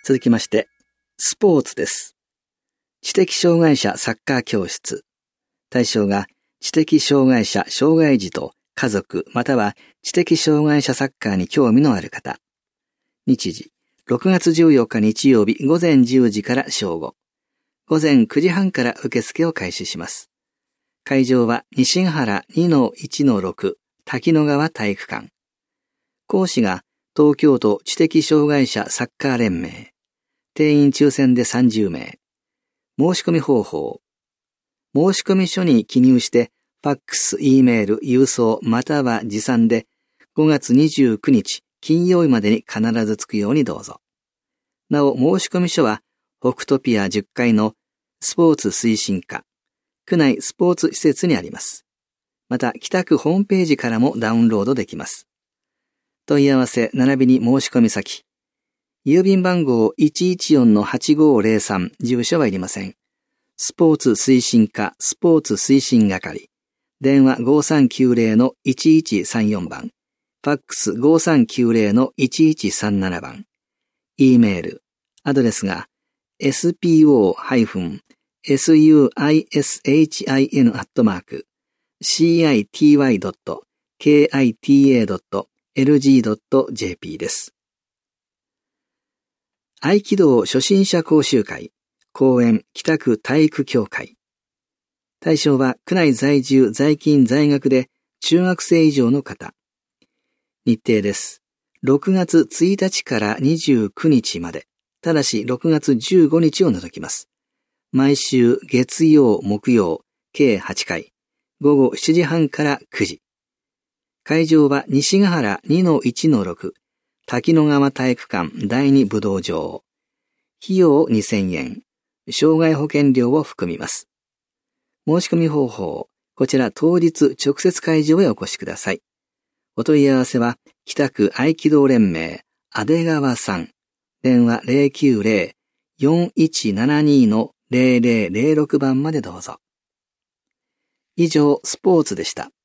続きまして、スポーツです。知的障害者サッカー教室。対象が知的障害者、障害児と家族または知的障害者サッカーに興味のある方。日時、6月14日日曜日午前10時から正午。午前9時半から受付を開始します。会場は西ヶ原 2-1-6 滝野川体育館。講師が東京都知的障害者サッカー連盟。定員抽選で30名。申し込み方法。申し込み書に記入して、ファックス、Eメール、郵送または持参で5月29日金曜日までに必ず着くようにどうぞ。なお申し込み書は北斗ピア10階のスポーツ推進課、区内スポーツ施設にあります。また北区ホームページからもダウンロードできます。問い合わせ並びに申し込み先。郵便番号 114-8503 住所はいりません。スポーツ推進課スポーツ推進係。電話 5390-1134 番。ファックス 5390-1137 番。E メール。アドレスが sport-suisiny.city.kita.lg.jp です。合気道初心者講習会、公園北区体育協会。対象は区内在住在勤在学で中学生以上の方。日程です。6月1日から29日まで。ただし6月15日を除きます。毎週月曜木曜計8回。午後7時半から9時。会場は西ヶ原 2-1-6 滝野川体育館第2武道場。費用2000円。障害保険料を含みます。申し込み方法。こちら当日直接会場へお越しください。お問い合わせは北区合気道連盟阿出川さん。電話 090-4172-0006 番までどうぞ。以上、スポーツでした。